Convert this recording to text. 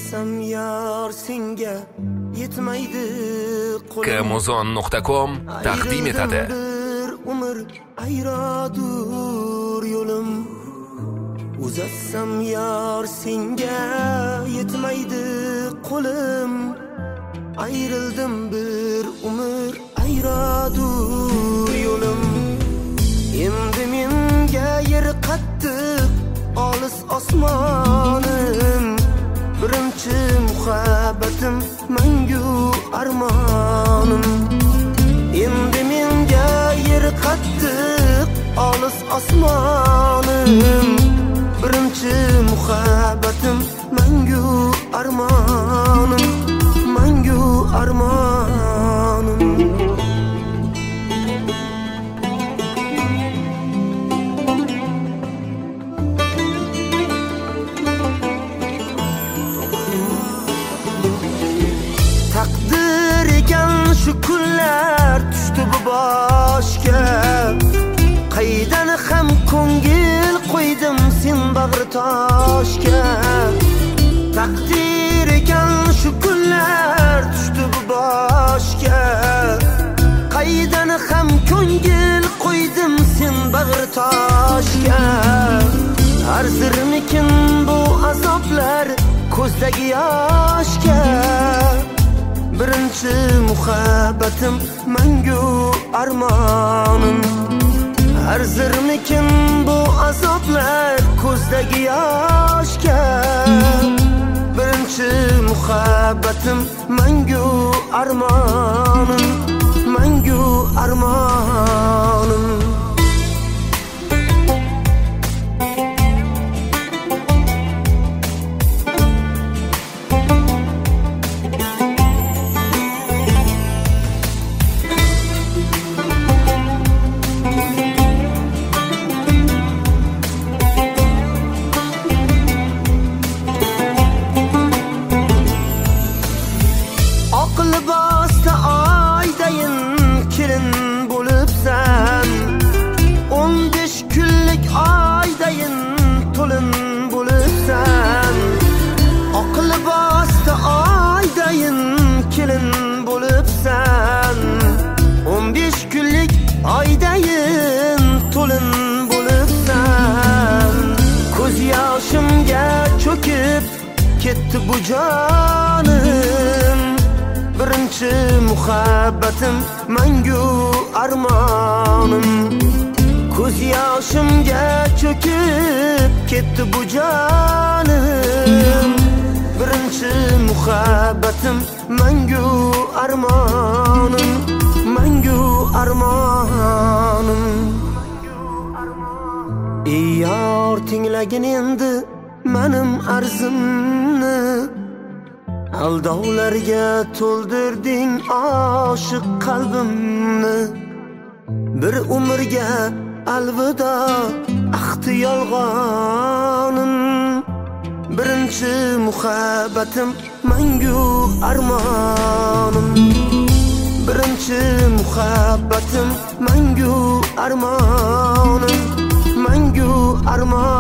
Uzatsam yar senga yetmaydi qo'lim. Kmozon.com taqdim etadi. Umr ayradur yo'lim. Uzatsam yar senga yetmaydi qo'lim. Ayrildim bir umr ayradur yo'lim. Endi menga yer qattiq olis osmonim. Birinchi muhabbatim mangu armonim. Endi menga yer qattiq olis osmonim. Birinchi muhabbatim mangu armonim. Mangu armonim. Taqdir ekan shu kunlar tushdi bu boshga. Qaydan ham ko'ngil qo'ydim sen bag'ri toshga. Taqdir ekan shu kunlar tushdi bu boshga. Qaydan ham ko'ngil qo'ydim sen bag'ri toshga. Arzirmikin bu azoblar ko'zdagi yoshga. Birinchi muhabbatim mangu armonim. Arzirmikin bu azoblar ko'zdagi yoshga. Birinchi muhabbatim mangu armonim. Mangu armonim. Libosda oydayin kelin bo'libsan. 15 kunlik oydayin to'lin bo'libsan. Oq libosda oydayin kelin bo'libsan. 15 kunlik oydayin to'lin bo'libsan. Ko'z yoshimga cho'kib ketdi bu jonim. Birinchi muhabbatim mangu armonim. Ko'z yoshimga cho'kib ketdi bu jonim. Birinchi muhabbatim mangu armonim. Mangu armonim. Ey yor tinglagin endi menim arzimni. Aldovlarga to'ldirding oshiq qalbimni. Bir umrga alvido ahdi yolg'onim. Birinchi muhabbatim mangu armonim. Birinchi muhabbatim mangu armonim. Mangu armonim.